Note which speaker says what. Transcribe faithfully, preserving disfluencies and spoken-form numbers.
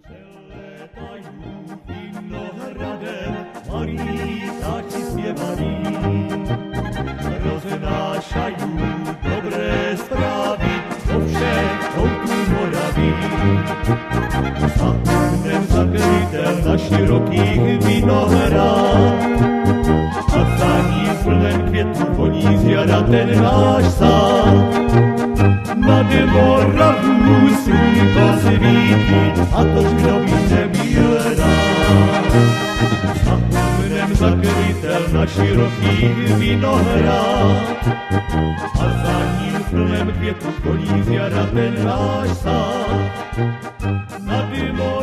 Speaker 1: Przeletają winogradem, Marii ptaci śpiewali, roznaszają dobre sprawy po wszechą tu Morawi. Saturnem zakryte na szerokich winogradach, a za nim plnem kwietów oni zjada ten nasz sad. Nad Morawu słonko zwiki, a to zgrobice milna. Saturnem zakryte na szerokich winogradach, a za nim plnem kwietów kolizja ten nasz sad. Nad